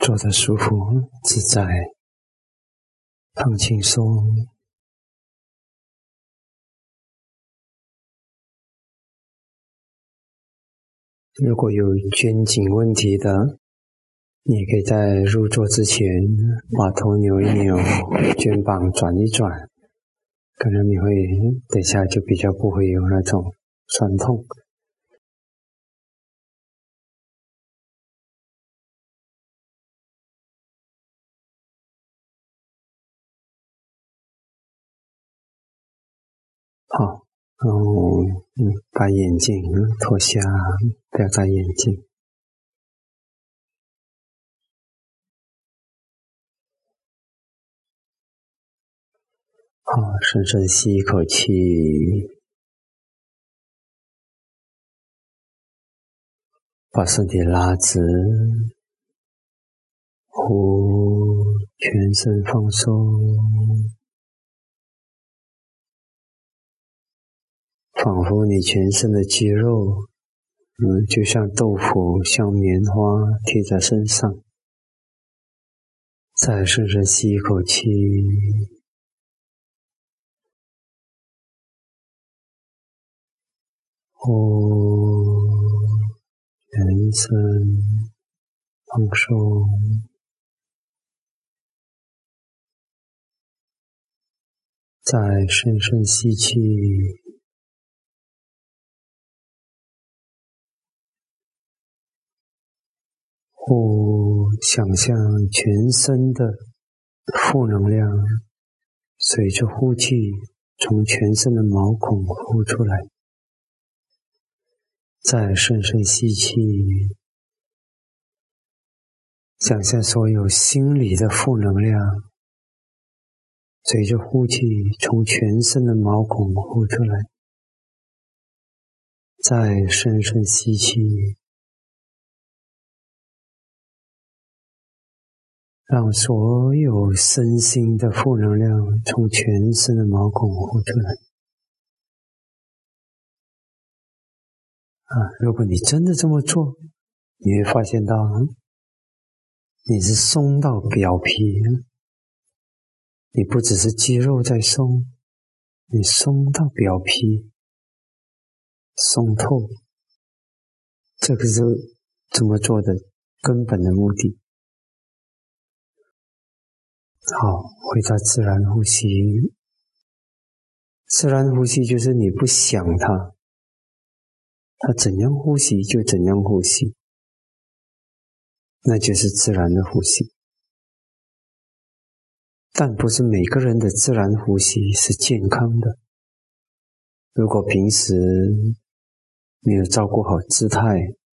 坐得舒服自在，放轻松。如果有肩颈问题的，你也可以在入座之前把头扭一扭，肩膀转一转，可能你会等一下就比较不会有那种酸痛。好，然后把眼镜脱下，不要戴眼镜。好，深深吸一口气，把身体拉直，呼，全身放松，仿佛你全身的肌肉就像豆腐，像棉花贴在身上。再深深吸一口气，呼，全身放松。再深深吸气，呼，想象全身的负能量随着呼气从全身的毛孔呼出来。再深深吸气，想象所有心理的负能量随着呼气从全身的毛孔呼出来。再深深吸气，让所有身心的负能量从全身的毛孔呼出来。如果你真的这么做，你会发现到你是松到表皮，你不只是肌肉在松，你松到表皮，松透。这个是这么做的根本的目的。好，回到自然呼吸。自然呼吸就是你不想它，它怎样呼吸就怎样呼吸，那就是自然的呼吸。但不是每个人的自然呼吸是健康的。如果平时没有照顾好姿态，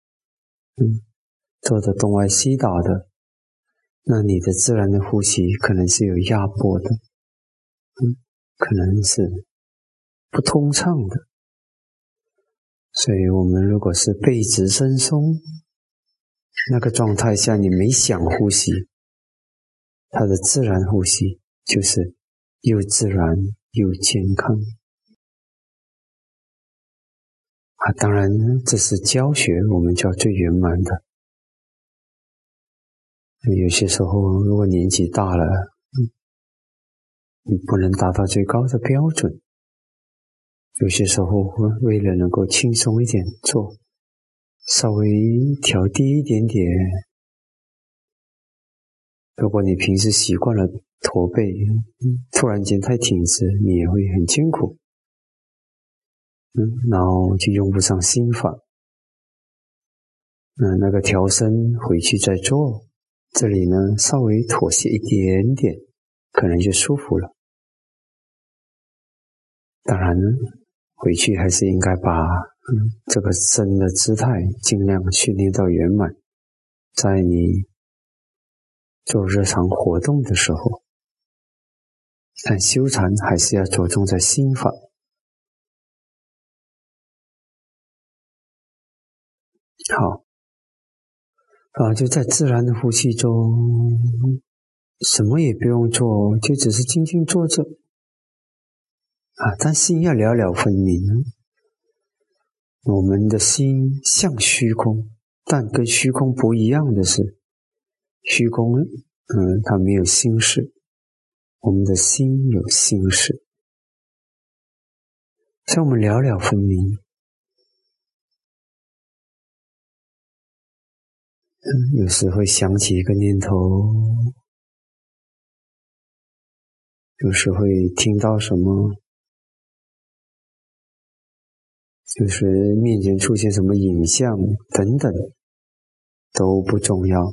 做得东歪西倒的，那你的自然的呼吸可能是有压迫的，可能是不通畅的。所以我们如果是背直身松，那个状态下你没想呼吸，它的自然呼吸就是又自然又健康。当然这是教学，我们叫最圆满的。有些时候如果年纪大了，你不能达到最高的标准，有些时候为了能够轻松一点做，稍微调低一点点。如果你平时习惯了驼背，突然间太挺直，你也会很辛苦，然后就用不上心法。那个调身回去再做，这里呢稍微妥协一点点，可能就舒服了。当然呢，回去还是应该把这个身的姿态尽量训练到圆满，在你做日常活动的时候。但修禅还是要着重在心法。好，就在自然的呼吸中，什么也不用做，就只是静静坐着。但心要了了分明。我们的心像虚空，但跟虚空不一样的是， 虚空它没有心识，我们的心有心识。像我们了了分明，有时会想起一个念头，有时会听到什么，有时面前出现什么影像等等，都不重要。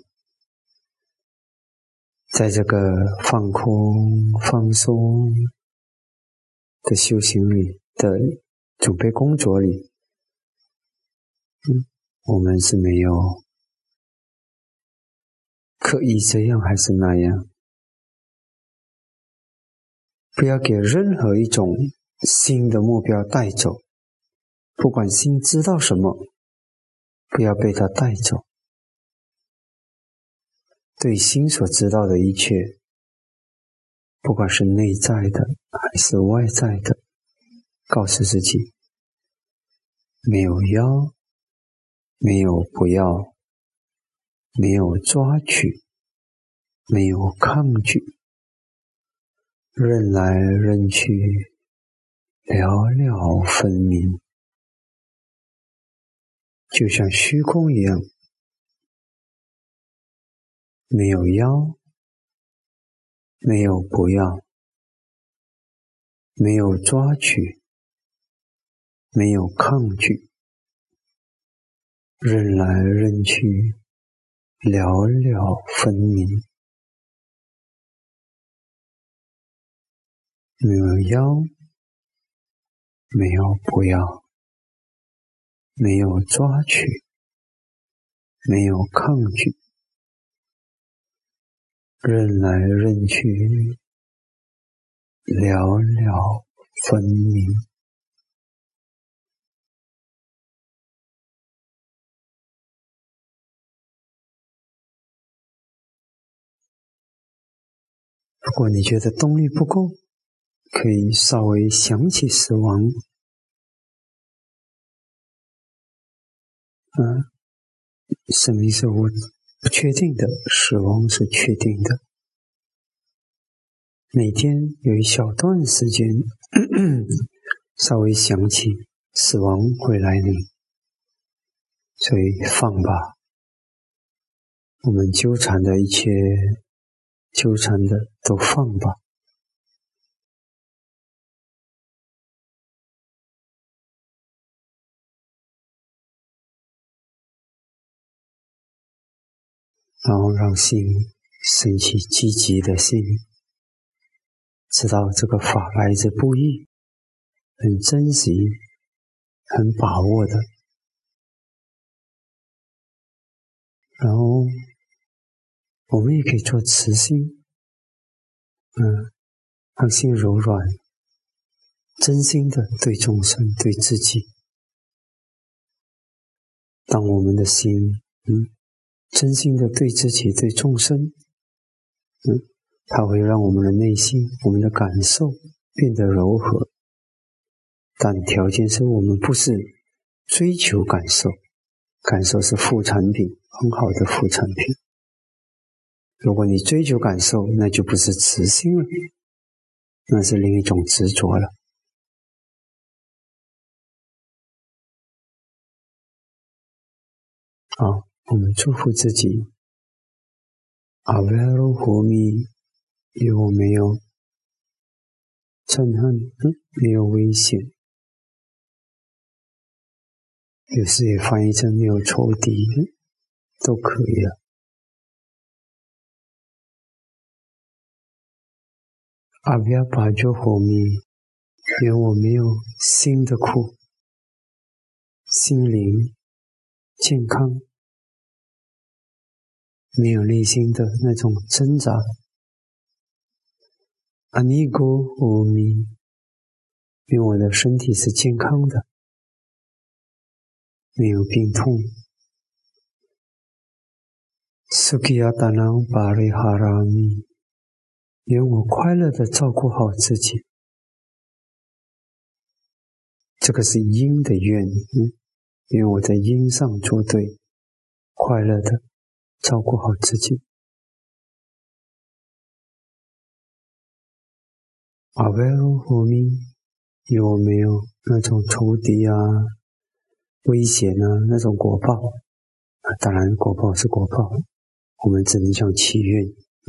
在这个放空放松的修行里的准备工作里，我们是没有刻意这样还是那样，不要给任何一种新的目标带走，不管心知道什么，不要被它带走。对心所知道的一切，不管是内在的还是外在的，告诉自己，没有要，没有不要，没有抓取，没有抗拒，任来任去，了了分明，就像虚空一样，没有要，没有不要，没有抓取，没有抗拒，任来任去，了了分明，没有要，没有不要，没有抓取，没有抗拒，任来任去，了了分明。如果你觉得动力不够，可以稍微想起死亡。生命是不确定的，死亡是确定的。每天有一小段时间稍微想起死亡会来临，所以放吧，我们纠缠的一切纠缠的都放吧。然后让心升起积极的心，知道这个法来之不易，很珍惜，很把握的。然后我们也可以做慈心，让心柔软，真心的对众生对自己。当我们的心真心的对自己对众生，它会让我们的内心我们的感受变得柔和，但条件是我们不是追求感受，感受是副产品，很好的副产品。如果你追求感受，那就不是慈心了，那是另一种执着了。好，我们祝福自己，阿维罗活密有没有嗔恨，没有危险，有时也翻译成没有仇敌，都可以了。阿维亚巴就活密，愿我没有心的苦，心灵健康，没有内心的那种挣扎。阿尼古我弥，愿我的身体是健康的，没有病痛。苏基亚达囊巴里哈拉米，愿我快乐的照顾好自己。这个是因的愿，愿我在因上做对，快乐的照顾好自己。 阿维鲁呼米有没有那种仇敌啊、危险啊那种果报？当然果报是果报，我们只能讲祈愿，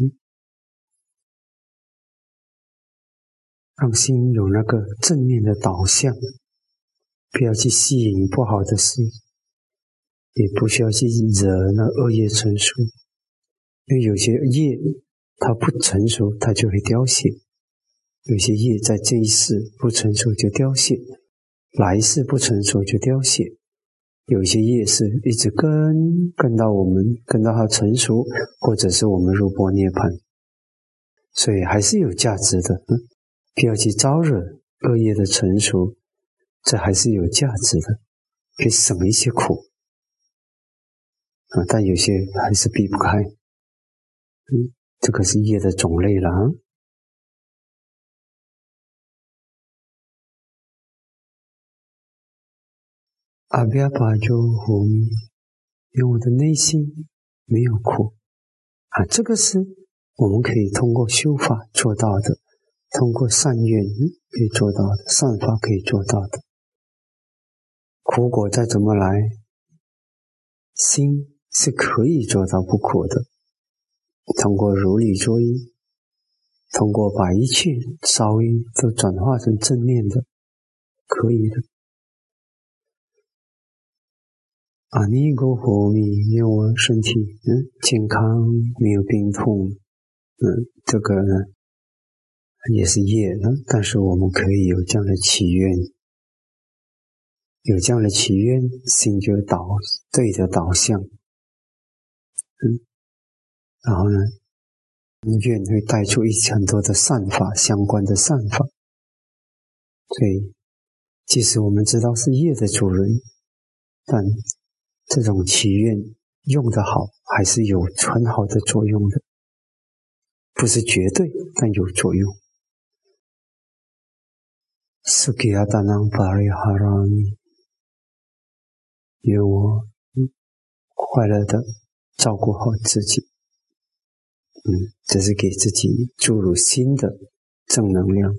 让心有那个正面的导向，不要去吸引不好的事，也不需要去惹那恶业成熟，因为有些业它不成熟，它就会凋谢。有些业在这一世不成熟就凋谢，来世不成熟就凋谢。有些业是一直跟到我们，跟到它成熟，或者是我们入般涅槃，所以还是有价值的。不要去招惹恶业的成熟，这还是有价值的，可以省一些苦。但有些还是避不开。这个是业的种类了。阿比亚巴就呼米，因为我的内心没有苦这个是我们可以通过修法做到的，通过善愿可以做到的，善法可以做到的。苦果再怎么来，心是可以做到不苦的。通过如理作意，通过把一切遭遇都转化成正面的，可以的。阿弥陀佛米，因为我身体健康，没有病痛，这个呢也是业呢，但是我们可以有这样的祈愿，有这样的祈愿，心就对的导向，然后呢，愿会带出很多的善法，相关的善法。所以，即使我们知道是业的主人，但这种祈愿用得好，还是有很好的作用的，不是绝对，但有作用。苏吉亚达囊巴里哈拉米，愿我快乐的照顾好自己。这是给自己注入新的正能量。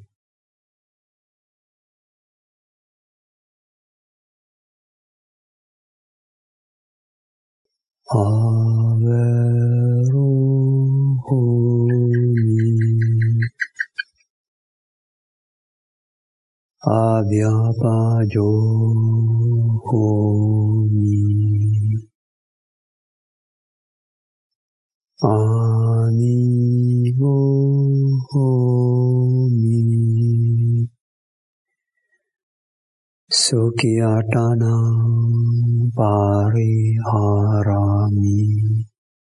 阿维鲁呼米，阿比亚巴就呼米，阿弥陀佛米，苏吉亚达囊巴里哈拉米，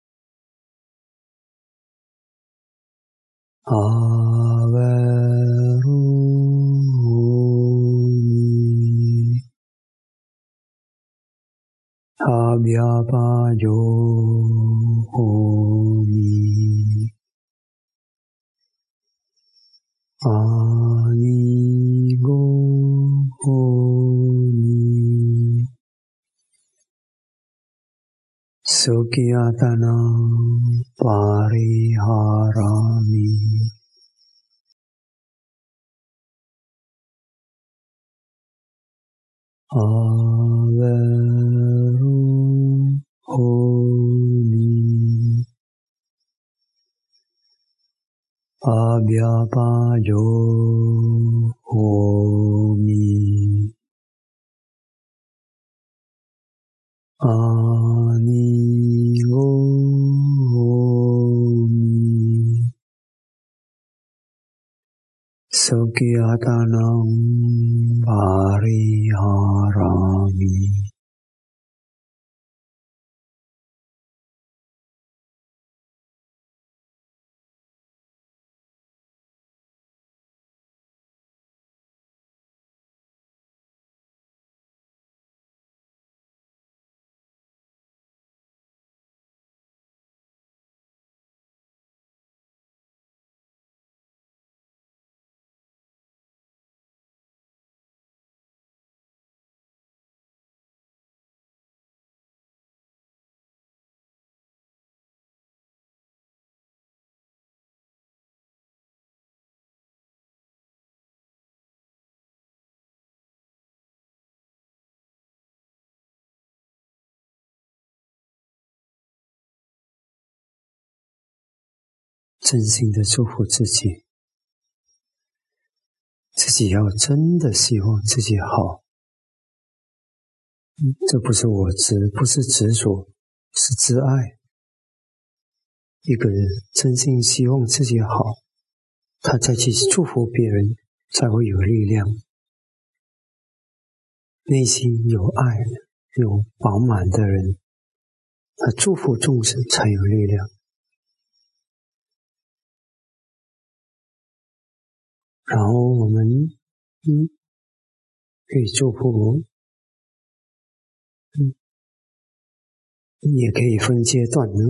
阿维鲁呼米，阿比亚巴就呼米，阿弥陀佛米，苏吉亚达囊巴里哈拉米。阿维鲁呼米，阿比亚巴就呼米，阿弥陀佛米，苏吉亚达囊巴里哈拉米。 真心的祝福自己，自己要真的希望自己好。这不是我执，不是执着，是自爱。一个人真心希望自己好，他再去祝福别人，才会有力量。内心有爱、有饱满的人，他祝福众生才有力量。然后我们可以祝福，也可以分阶段呢。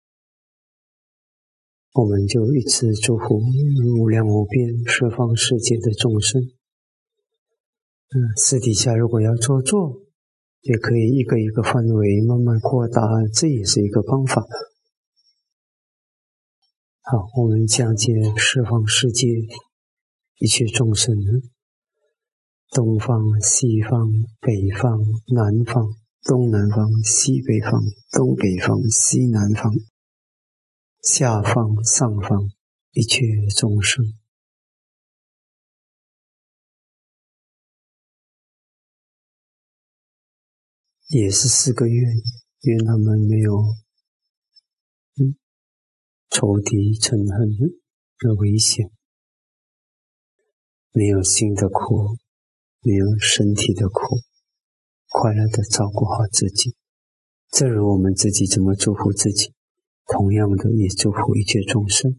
我们就一直祝福无量无边十方世界的众生。私底下如果要做，也可以一个一个范围慢慢扩大，这也是一个方法。好，我们讲解十方世界一切众生，东方、西方、北方、南方、东南方、西北方、东北方、西南方、下方、上方，一切众生。也是4个愿他们没有仇敌嗔恨的危险，没有心的苦，没有身体的苦，快乐的照顾好自己。正如我们自己怎么祝福自己，同样的也祝福一切众生。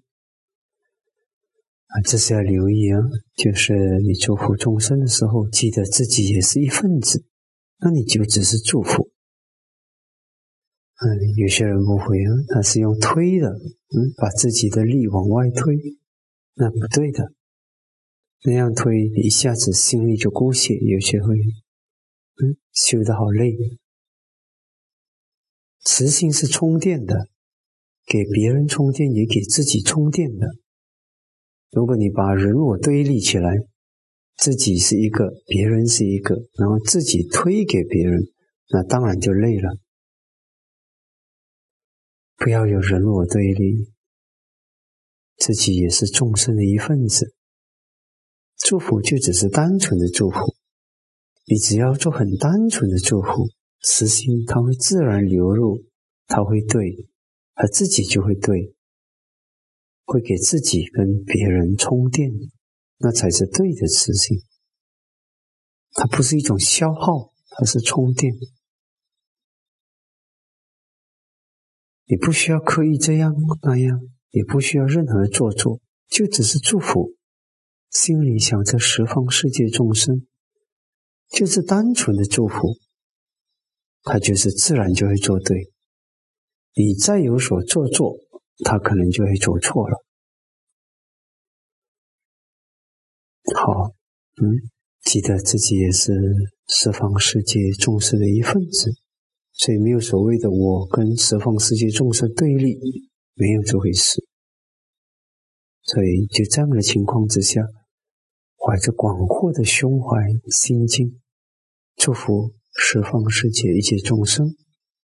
这是要留意就是你祝福众生的时候，记得自己也是一份子，那你就只是祝福。有些人不会他是用推的，把自己的力往外推，那不对的。那样推一下子心里就孤血，有些会修得好累。慈心是充电的，给别人充电也给自己充电的。如果你把人我对立起来，自己是一个，别人是一个，然后自己推给别人，那当然就累了。不要有人我对立，自己也是众生的一份子。祝福就只是单纯的祝福，你只要做很单纯的祝福，慈心它会自然流入，它会对，它自己就会对，会给自己跟别人充电，那才是对的慈心。它不是一种消耗，它是充电。你不需要刻意这样那样，也不需要任何做作，就只是祝福，心里想着十方世界众生，就是单纯的祝福，它就是自然就会做对。你再有所做作，它可能就会走错了。好，记得自己也是十方世界众生的一份子，所以没有所谓的我跟十方世界众生对立，没有这回事。所以就这样的情况之下，怀着广阔的胸怀心境，祝福十方世界一切众生。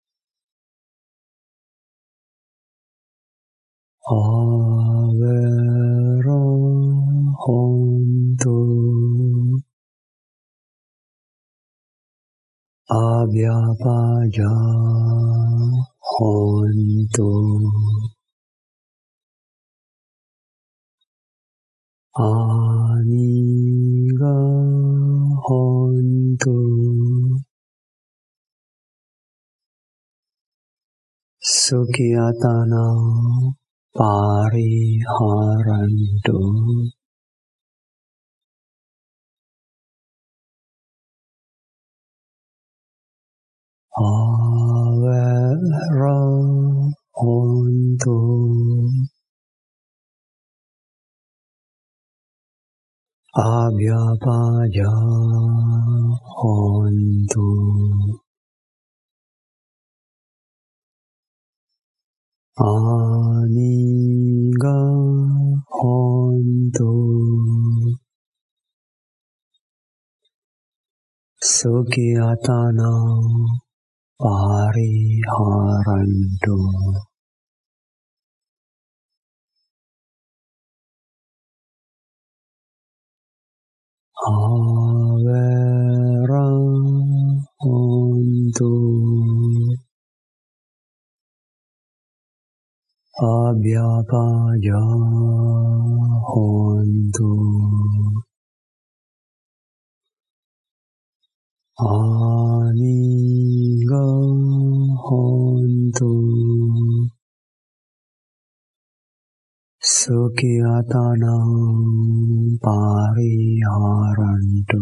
阿维罗吽度阿比亚巴迦吽度阿尼嘎吽度苏基亚达那巴里哈兰度阿维罗吽度阿比亚巴迦吽度阿尼嘎吽度苏基亚达那巴里哈兰度 Averahantu Abhyapayahantu Anigahantu Sukhiyatanam pariharantu.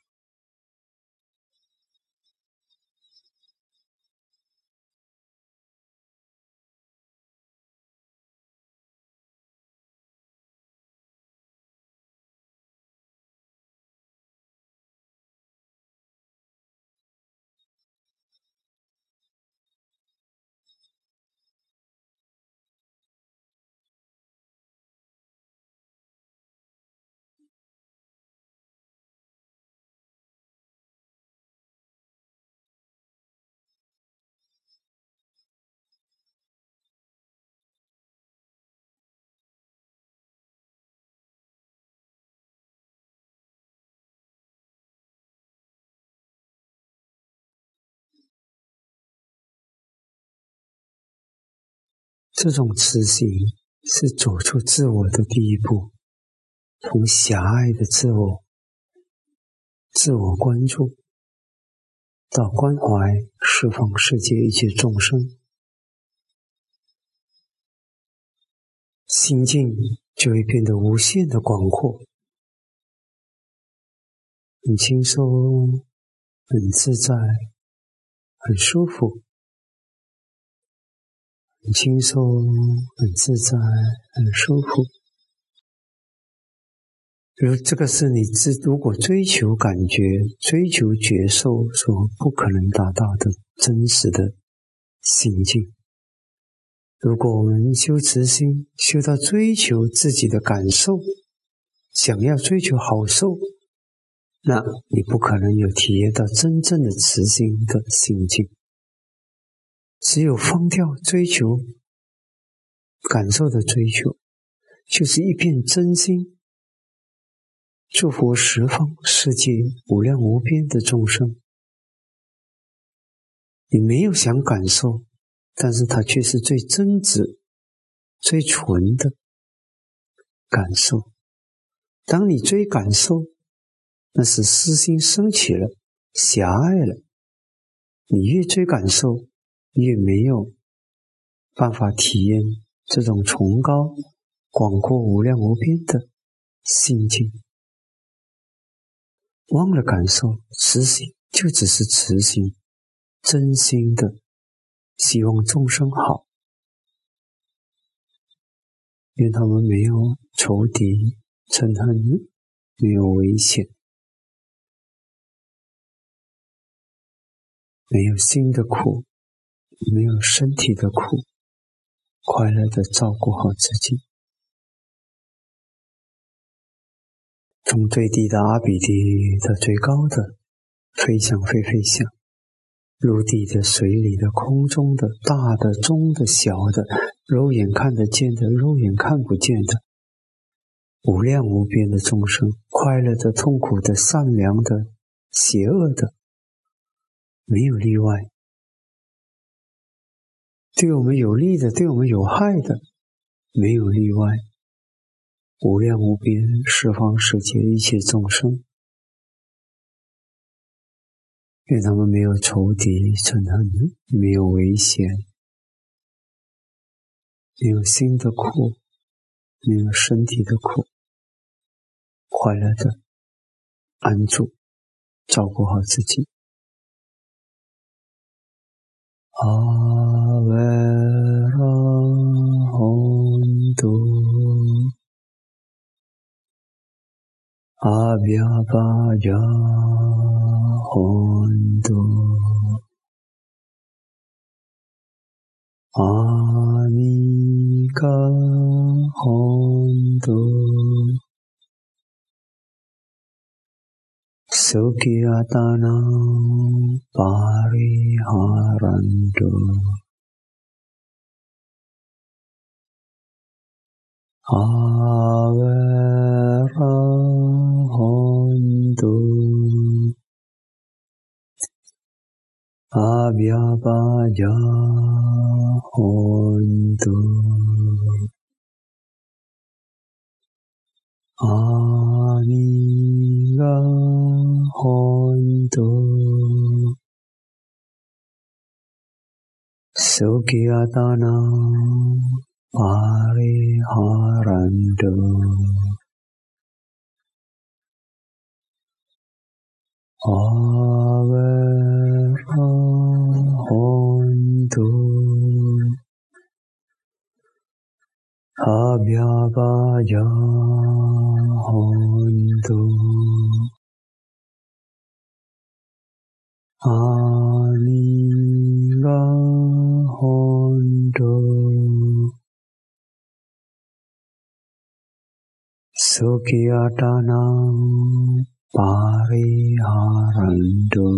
这种慈行是走出自我的第一步，从狭隘的自我关注到关怀释放世界一切众生，心境就会变得无限的广阔，很轻松，很自在，很舒服，很轻松，很自在，很舒服。这个是你如果追求感觉、追求觉受所不可能达到的真实的心境。如果我们修慈心，修到追求自己的感受，想要追求好受，那你不可能有体验到真正的慈心的心境。只有放掉追求感受的追求，就是一片真心，祝福十方世界无量无边的众生。你没有想感受，但是它却是最真挚、最纯的感受。当你追感受，那是私心升起了，狭隘了。你越追感受，越没有办法体验这种崇高、广阔、无量无边的心境。忘了感受，慈心就只是慈心，真心的希望众生好，愿他们没有仇敌、嗔恨，没有危险，没有心的苦，没有身体的苦，快乐的照顾好自己。从最低的阿比地到最高的飞翔飞翔，陆地的、水里的、空中的、大的、中的、小的，肉眼看得见的、肉眼看不见的，无量无边的众生，快乐的、痛苦的、善良的、邪恶的，没有例外。对我们有利的，对我们有害的，没有例外。无量无边十方世界一切众生，愿他们没有仇敌嗔恨，没有危险，没有心的苦，没有身体的苦，快乐的安住，照顾好自己。Averahantu Abhyapayahantu Anigahantu Sukhiyatanam pariharantu Averahantu Abhyabhaja hontu Aniga hontu Sukhiyatana Pariharantu Avera hontu Abhyabhaja hontu Aniga hontu Sukhiyatana Pariharantu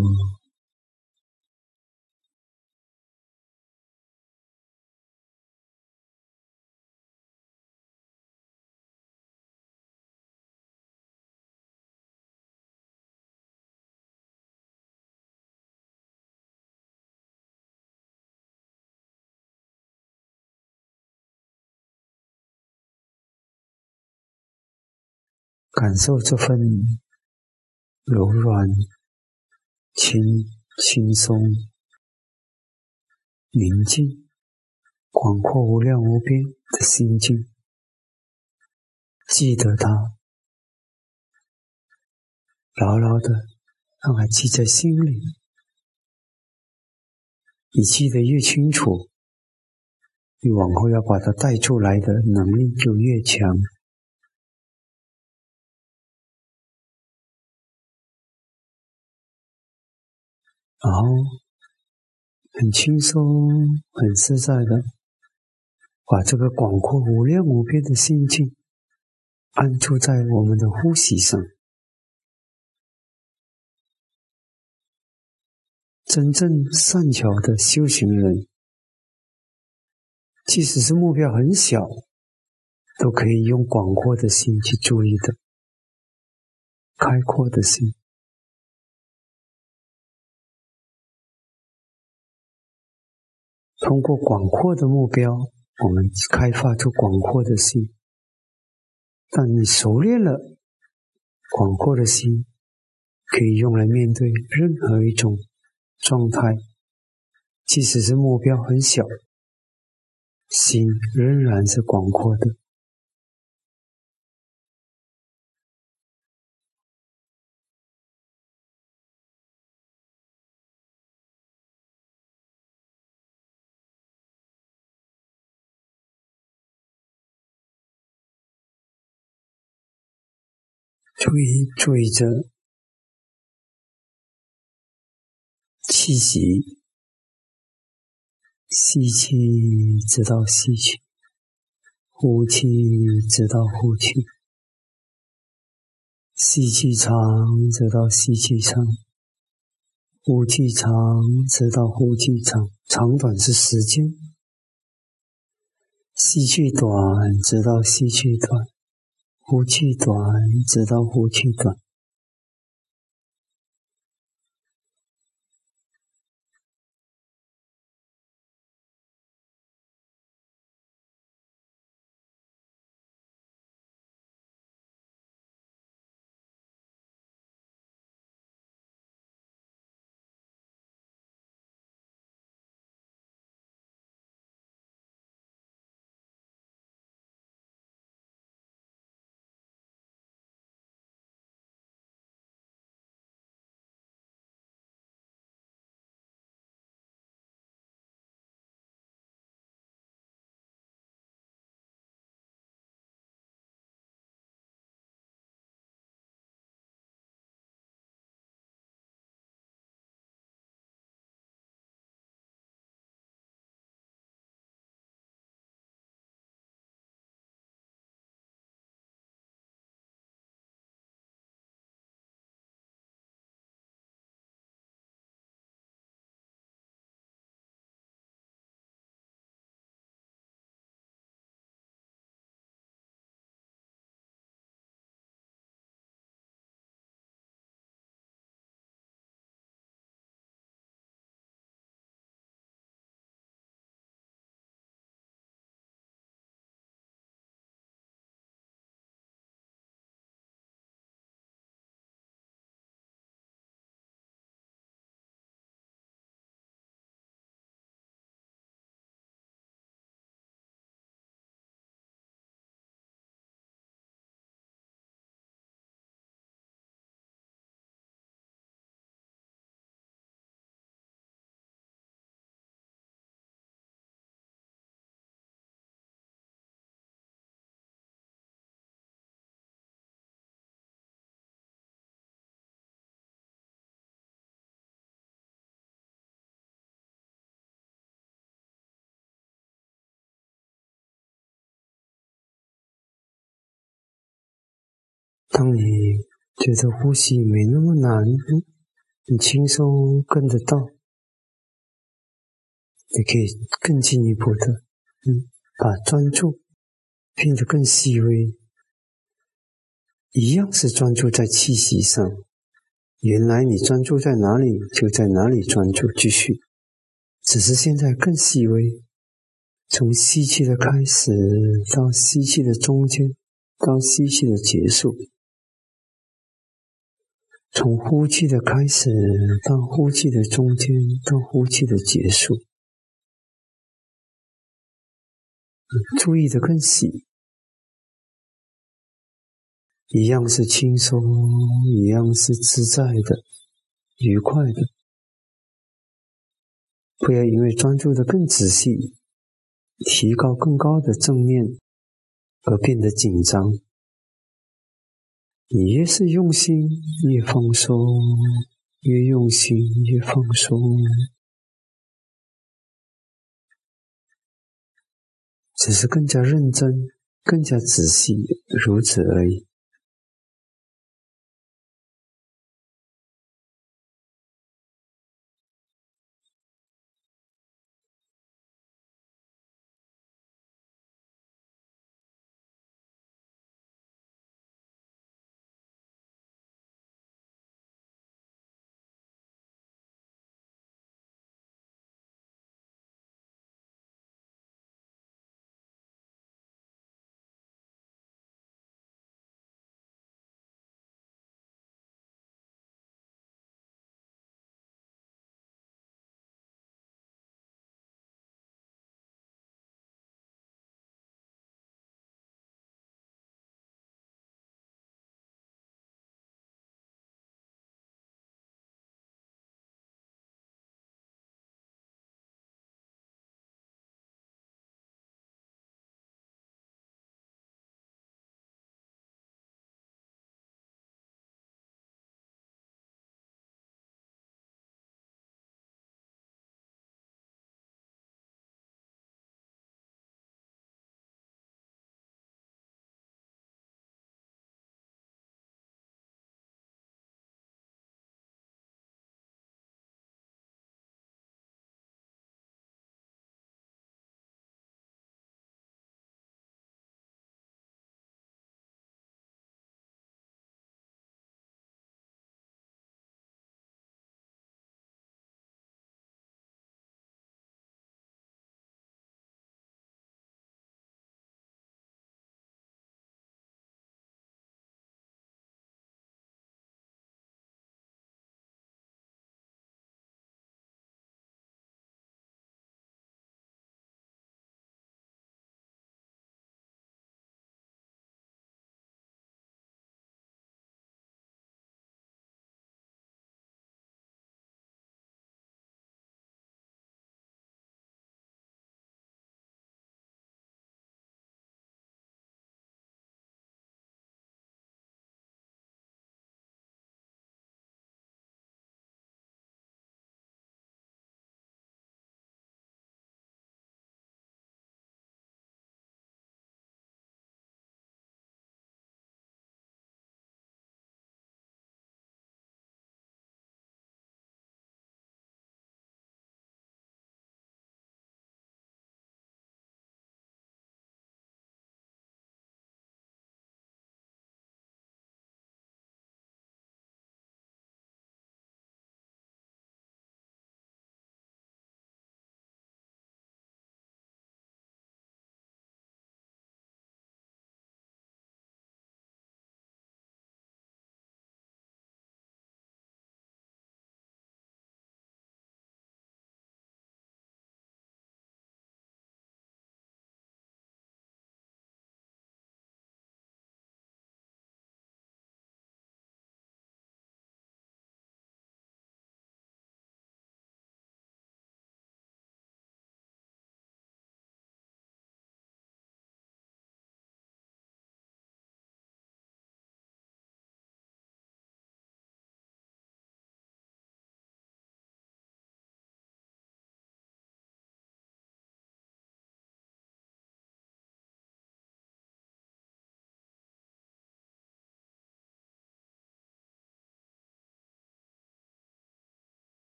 感受这份柔软、轻松、宁静、广阔无量无边的心境，记得它，牢牢的让它记在心里。你记得越清楚，你往后要把它带出来的能力就越强。然后很轻松、很自在的把这个广阔无量无边的心境安住在我们的呼吸上。真正善巧的修行人，即使是目标很小，都可以用广阔的心去注意的，开阔的心。通过广阔的目标，我们开发出广阔的心。当你熟练了，广阔的心可以用来面对任何一种状态，即使是目标很小，心仍然是广阔的。注意着气息，吸气直到吸气，呼气直到呼气，吸气长直到吸气长，呼气长直到呼气长，长短是时间。吸气短直到吸气短，呼气短直到呼气短。 当你觉得呼吸没那么难，很轻松跟得到，你可以更进一步的，把专注变得更细微，一样是专注在气息上。原来你专注在哪里，就在哪里专注，继续，只是现在更细微，从吸气的开始到吸气的中间，到吸气的结束，从呼气的开始到呼气的中间，到呼气的结束，注意的更细，一样是轻松，一样是自在的、愉快的。不要因为专注的更仔细，提高更高的正念而变得紧张。你越是用心，越放松，越用心，越放松，只是更加认真，更加仔细，如此而已。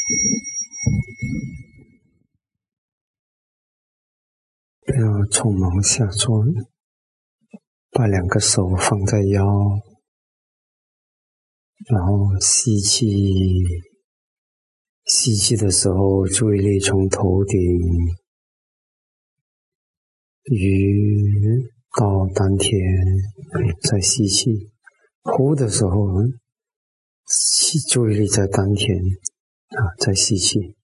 不要匆忙下坐，把两个手放在腰，然后吸气。吸气的时候，注意力从头顶到丹田，再吸气。呼的时候，注意力在丹田，再吸气。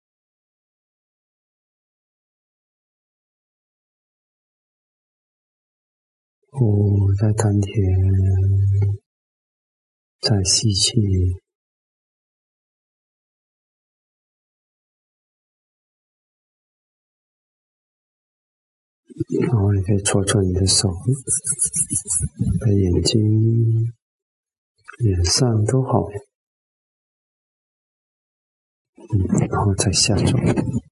呼在丹田，再吸气。然后你可以搓搓你的手，在眼睛、脸上都好。然后再下坐。